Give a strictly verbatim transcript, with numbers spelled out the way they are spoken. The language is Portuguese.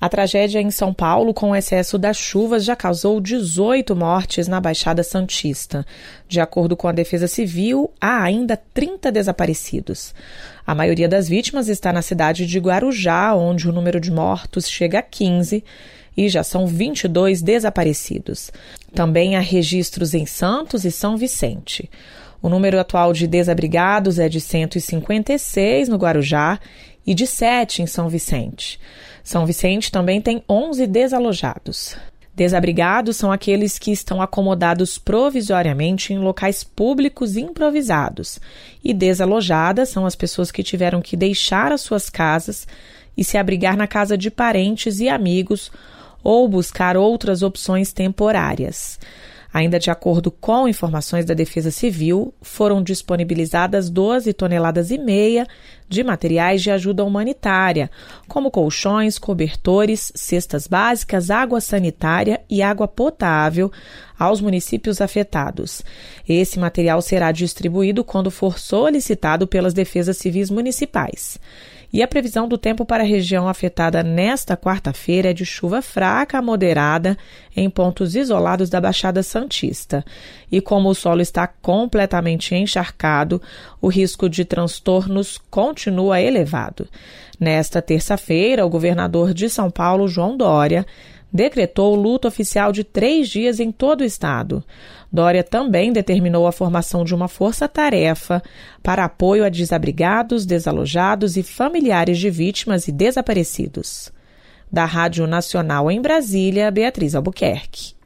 A tragédia em São Paulo, com o excesso das chuvas, já causou dezoito mortes na Baixada Santista. De acordo com a Defesa Civil, há ainda trinta desaparecidos. A maioria das vítimas está na cidade de Guarujá, onde o número de mortos chega a quinze e já são vinte e dois desaparecidos. Também há registros em Santos e São Vicente. O número atual de desabrigados é de cento e cinquenta e seis no Guarujá e de sete em São Vicente. São Vicente também tem onze desalojados. Desabrigados são aqueles que estão acomodados provisoriamente em locais públicos improvisados. E desalojadas são as pessoas que tiveram que deixar as suas casas e se abrigar na casa de parentes e amigos ou buscar outras opções temporárias. Ainda de acordo com informações da Defesa Civil, foram disponibilizadas doze toneladas e meia de materiais de ajuda humanitária, como colchões, cobertores, cestas básicas, água sanitária e água potável aos municípios afetados. Esse material será distribuído quando for solicitado pelas defesas civis municipais. E a previsão do tempo para a região afetada nesta quarta-feira é de chuva fraca a moderada em pontos isolados da Baixada Santista. E como o solo está completamente encharcado, o risco de transtornos continua elevado. Nesta terça-feira, o governador de São Paulo, João Dória, decretou luto oficial de três dias em todo o estado. Dória também determinou a formação de uma força-tarefa para apoio a desabrigados, desalojados e familiares de vítimas e desaparecidos. Da Rádio Nacional em Brasília, Beatriz Albuquerque.